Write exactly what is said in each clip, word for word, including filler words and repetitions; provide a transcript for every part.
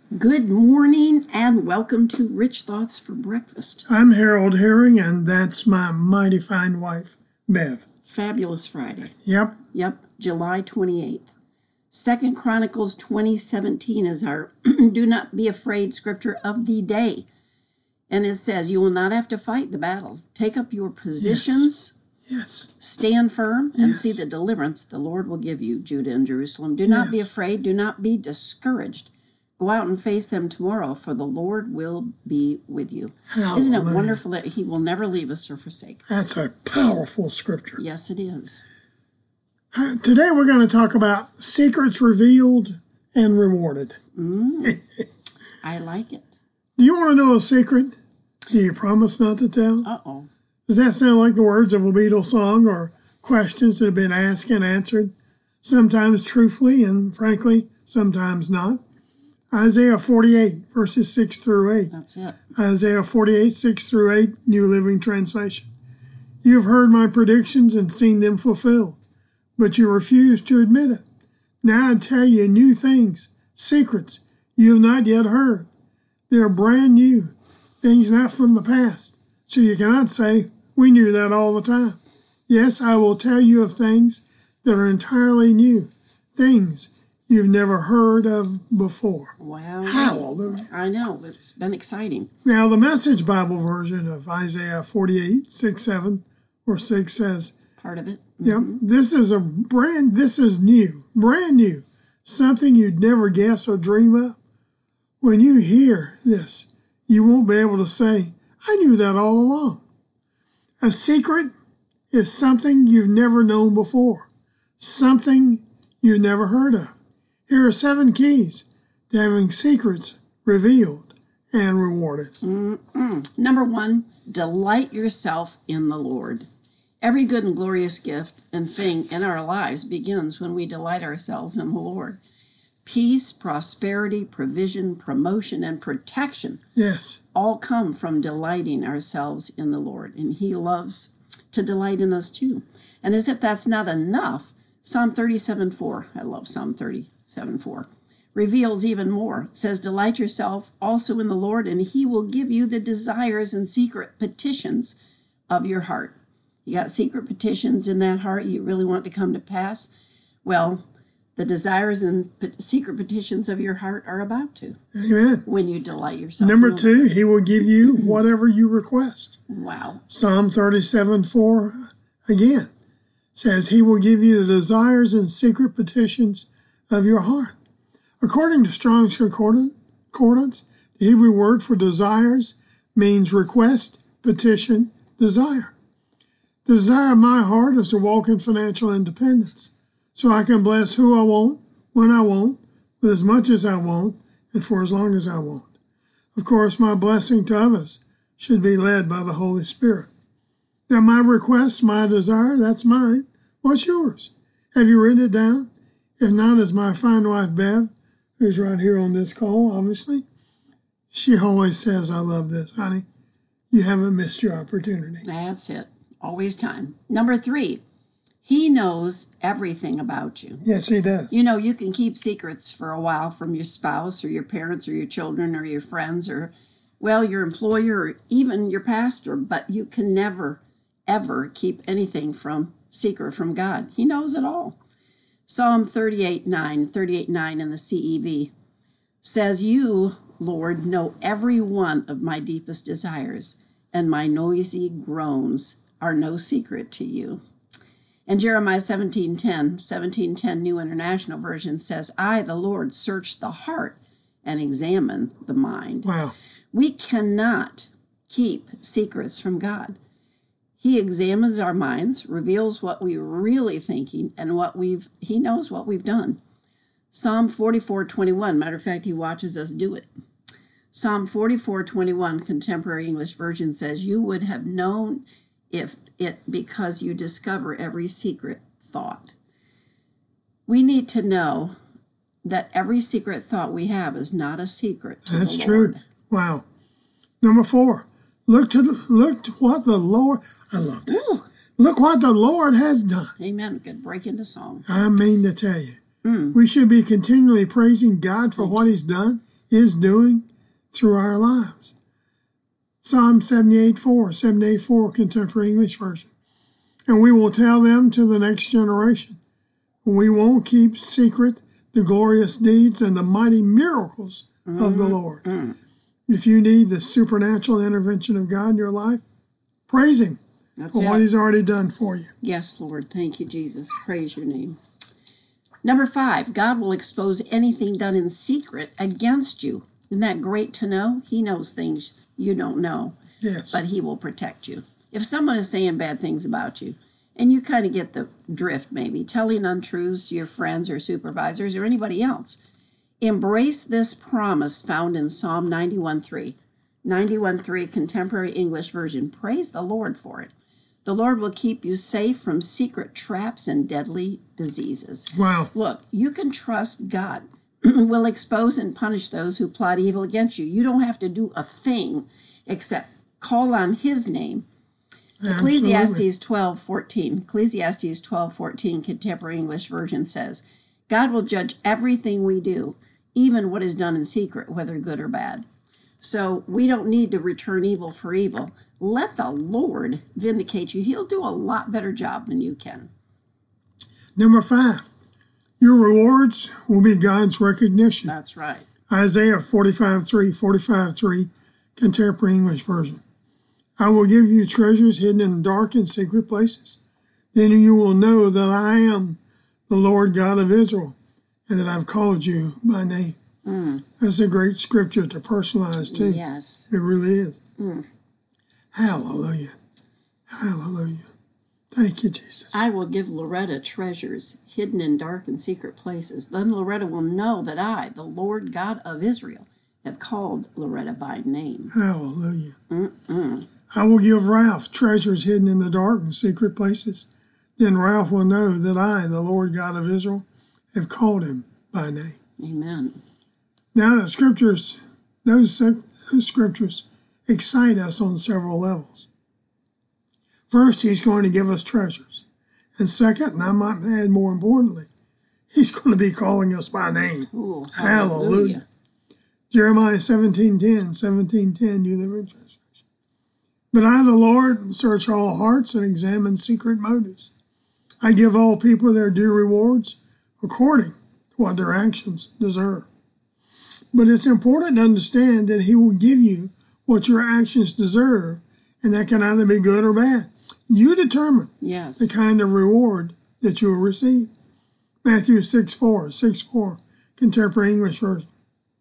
Good morning and welcome to Rich Thoughts for Breakfast. I'm Harold Herring, and that's my mighty fine wife, Bev. Fabulous Friday. Yep. Yep, July twenty-eighth. Second Chronicles twenty seventeen is our do not be afraid scripture of the day. And it says, you will not have to fight the battle. Take up your positions. Yes. Stand firm and Yes. see the deliverance the Lord will give you, Judah and Jerusalem. Do not be Yes. afraid. Do not be discouraged. Go out and face them tomorrow, for the Lord will be with you. Hallelujah. Isn't it wonderful that he will never leave us or forsake us? That's a powerful scripture. Yes, it is. Uh, Today we're going to talk about secrets revealed and rewarded. Mm, I like it. Do you want to know a secret? Do you promise not to tell? Uh-oh. Does that sound like the words of a Beatles song or questions that have been asked and answered, sometimes truthfully and frankly, sometimes not? Isaiah forty-eight, verses six through eight. That's it. Isaiah forty-eight, six through eight, New Living Translation. You have heard my predictions and seen them fulfilled, but you refuse to admit it. Now I tell you new things, secrets you have not yet heard. They are brand new, things not from the past. So you cannot say, we knew that all the time. Yes, I will tell you of things that are entirely new, things you've never heard of before. Wow. Hallelujah. I know. It's been exciting. Now, the Message Bible version of Isaiah forty-eight, six, seven, or six says, Part of it. yep, this is a brand, this is new, brand new, something you'd never guess or dream of. When you hear this, you won't be able to say, I knew that all along. A secret is something you've never known before, something you've never heard of. Here are seven keys to having secrets revealed and rewarded. Mm-mm. Number one, delight yourself in the Lord. Every good and glorious gift and thing in our lives begins when we delight ourselves in the Lord. Peace, prosperity, provision, promotion, and protection Yes. all come from delighting ourselves in the Lord. And he loves to delight in us too. And as if that's not enough, Psalm thirty-seven four, I love Psalm thirty-seven four, reveals even more. It says, delight yourself also in the Lord, and he will give you the desires and secret petitions of your heart. You got secret petitions in that heart you really want to come to pass? Well, the desires and secret petitions of your heart are about to. Amen. When you delight yourself. Number two, he will give you whatever you request. Wow. Psalm thirty-seven four again says he will give you the desires and secret petitions of your heart. According to Strong's Concordance, the Hebrew word for desires means request, petition, desire. The desire of my heart is to walk in financial independence, so I can bless who I want, when I want, with as much as I want, and for as long as I want. Of course, my blessing to others should be led by the Holy Spirit. Now, my request, my desire, that's mine. What's yours? Have you written it down? If not, as my fine wife, Bev, who's right here on this call, obviously, she always says, I love this, honey. You haven't missed your opportunity. That's it. Always time. Number three, he knows everything about you. Yes, he does. You know, you can keep secrets for a while from your spouse or your parents or your children or your friends or, well, your employer or even your pastor, but you can never, ever keep anything from secret from God. He knows it all. Psalm thirty-eight nine, thirty-eight nine in the C E V says, you, Lord, know every one of my deepest desires, and my noisy groans are no secret to you. And Jeremiah seventeen ten, seventeen ten New International Version says, I, the Lord, search the heart and examine the mind. Wow. We cannot keep secrets from God. He examines our minds, reveals what we're really thinking, and what we've, he knows what we've done. Psalm forty-four twenty-one, matter of fact, he watches us do it. Psalm forty-four twenty-one, Contemporary English Version says, you would have known if it because you discover every secret thought. We need to know that every secret thought we have is not a secret to That's the true. Lord. Wow. Number four, look to the, look to what the Lord, I love this. Ooh. Look what the Lord has done. Amen. Good break into song. I mean to tell you, Mm. we should be continually praising God for what he's done is doing through our lives. Psalm seventy-eight four, seventy-eight four, Contemporary English Version. And we will tell them to the next generation. We won't keep secret the glorious deeds and the mighty miracles mm-hmm. of the Lord. Mm. If you need the supernatural intervention of God in your life, praise Him That's for it. What He's already done for you. Yes, Lord. Thank you, Jesus. Praise your name. Number five, God will expose anything done in secret against you. Isn't that great to know? He knows things you don't know. Yes. But He will protect you. If someone is saying bad things about you, and you kind of get the drift maybe, telling untruths to your friends or supervisors or anybody else, embrace this promise found in Psalm ninety-one three. ninety-one three, Contemporary English Version. Praise the Lord for it. The Lord will keep you safe from secret traps and deadly diseases. Wow. Look, you can trust God will expose and punish those who plot evil against you. You don't have to do a thing except call on His name. Absolutely. Ecclesiastes twelve fourteen. Ecclesiastes twelve fourteen, Contemporary English Version says, God will judge everything we do, even what is done in secret, whether good or bad. So we don't need to return evil for evil. Let the Lord vindicate you. He'll do a lot better job than you can. Number five, your rewards will be God's recognition. That's right. Isaiah forty-five three, forty-five three, Contemporary English Version. I will give you treasures hidden in dark and secret places. Then you will know that I am the Lord God of Israel, and that I've called you by name. Mm. That's a great scripture to personalize too. Yes. It really is. Mm. Hallelujah. Hallelujah. Thank you, Jesus. I will give Loretta treasures hidden in dark and secret places. Then Loretta will know that I, the Lord God of Israel, have called Loretta by name. Hallelujah. Mm-mm. I will give Ralph treasures hidden in the dark and secret places. Then Ralph will know that I, the Lord God of Israel, have called him by name. Amen. Now the scriptures, those, those scriptures excite us on several levels. First, He's going to give us treasures. And second, and I might add more importantly, He's going to be calling us by name. Ooh, hallelujah. hallelujah. Jeremiah seventeen ten, seventeen ten, New Living Translation. But I, the Lord, search all hearts and examine secret motives. I give all people their due rewards according to what their actions deserve. But it's important to understand that He will give you what your actions deserve, and that can either be good or bad. You determine yes. the kind of reward that you will receive. Matthew six four, six four, Contemporary English Version.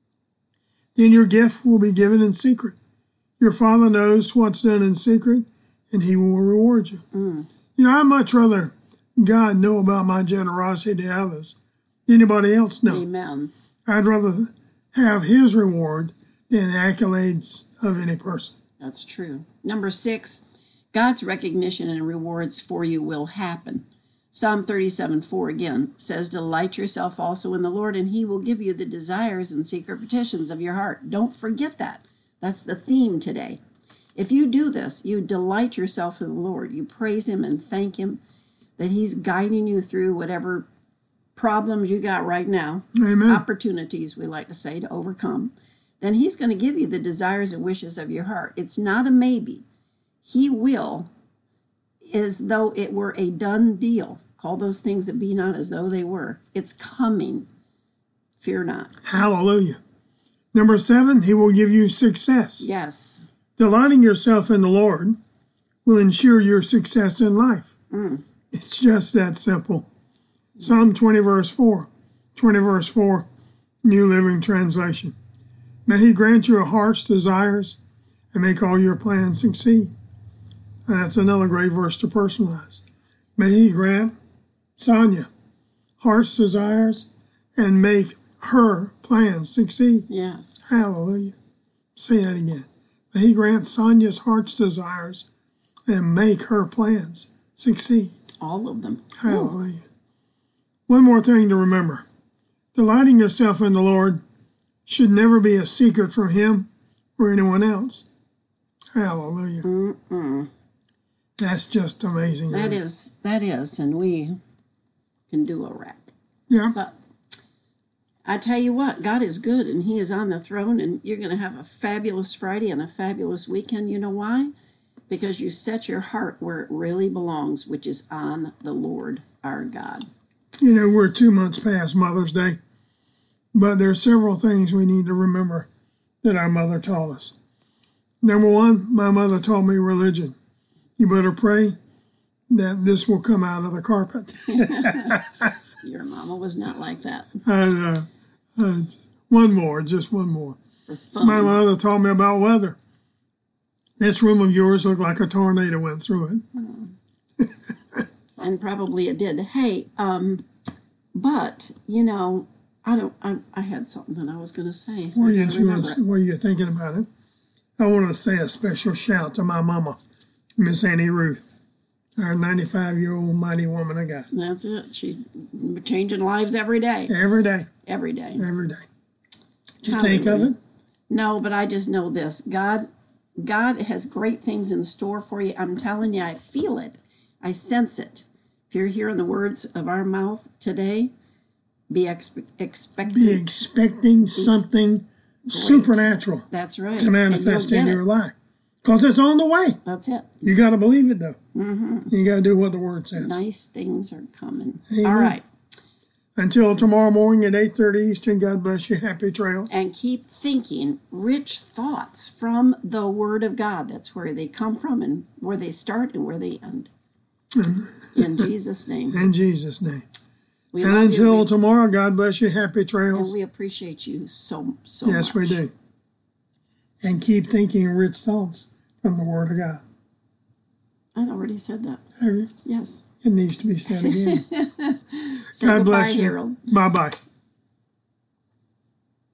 Then your gift will be given in secret. Your Father knows what's done in secret, and He will reward you. Mm. You know, I'd much rather God know about my generosity to others than anybody else know. Amen. I'd rather have His reward than accolades of any person. That's true. Number six, God's recognition and rewards for you will happen. Psalm thirty-seven four again says, delight yourself also in the Lord, and He will give you the desires and secret petitions of your heart. Don't forget that. That's the theme today. If you do this, you delight yourself in the Lord. You praise Him and thank Him that He's guiding you through whatever problems you got right now. Amen. Opportunities, we like to say, to overcome. Then He's going to give you the desires and wishes of your heart. It's not a maybe. He will, as though it were a done deal. Call those things that be not as though they were. It's coming. Fear not. Hallelujah. Number seven, He will give you success. Yes. Delighting yourself in the Lord will ensure your success in life. Mm. It's just that simple. Psalm twenty, verse four. twenty, verse four, New Living Translation. May He grant you a heart's desires and make all your plans succeed. And that's another great verse to personalize. May He grant Sonia heart's desires and make her plans succeed. Yes. Hallelujah. Say that again. May He grant Sonia's heart's desires and make her plans succeed. All of them. Hallelujah. Ooh. One more thing to remember. Delighting yourself in the Lord should never be a secret from Him or anyone else. Hallelujah. Mm-mm. That's just amazing. That is, that is, and we can do a rap. Yeah. But I tell you what, God is good and He is on the throne, and you're going to have a fabulous Friday and a fabulous weekend. You know why? Because you set your heart where it really belongs, which is on the Lord our God. You know, we're two months past Mother's Day, but there are several things we need to remember that our mother taught us. Number one, my mother taught me religion. You better pray that this will come out of the carpet. Your mama was not like that. And, uh, uh, one more, just one more. For fun. My mother taught me about weather. This room of yours looked like a tornado went through it. And probably it did. Hey, um, but, you know, I don't, I, I had something that I was going to say. While I you, gotta remember it. while you're thinking about it, I want to say a special shout to my mama, Miss Annie Ruth, our ninety-five-year-old mighty woman of God. That's it. She's changing lives every day. Every day, Every day. every day. Did you think of it? No, but I just know this. God, God has great things in store for you. I'm telling you, I feel it. I sense it. If you're hearing the words of our mouth today, be expe- expecting. Be expecting something supernatural That's right. to manifest And in you'll your get it. life. Because it's on the way. That's it. You got to believe it, though. Mm-hmm. You got to do what the Word says. Nice things are coming. Amen. All right. Until tomorrow morning at eight thirty Eastern, God bless you. Happy trails. And keep thinking rich thoughts from the Word of God. That's where they come from and where they start and where they end. In Jesus' name. In Jesus' name. We And love until you. We, tomorrow, God bless you. Happy trails. and we appreciate you so, so Yes, much. we do. And keep thinking rich thoughts from the Word of God. I already said that. Have you? Yes. It needs to be said again. Say God goodbye, bless you. Harold. Bye-bye.